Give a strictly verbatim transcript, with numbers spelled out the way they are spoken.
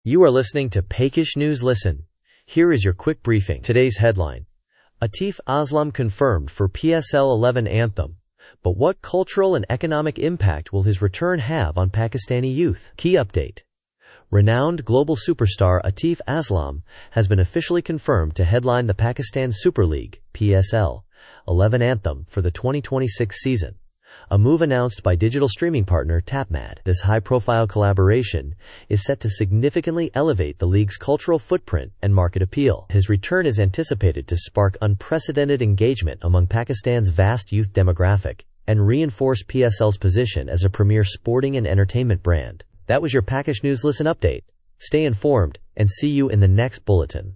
You are listening to Pakish News Listen. Here is your quick briefing. Today's headline: Atif Aslam confirmed for P S L eleven anthem. But what cultural and economic impact will his return have on Pakistani youth? Key update. Renowned global superstar Atif Aslam has been officially confirmed to headline the Pakistan Super League P S L eleven anthem for the twenty twenty-six season, a move announced by digital streaming partner TapMad. This high-profile collaboration is set to significantly elevate the league's cultural footprint and market appeal. His return is anticipated to spark unprecedented engagement among Pakistan's vast youth demographic and reinforce P S L's position as a premier sporting and entertainment brand. That was your Pakish News Listen update. Stay informed, and see you in the next bulletin.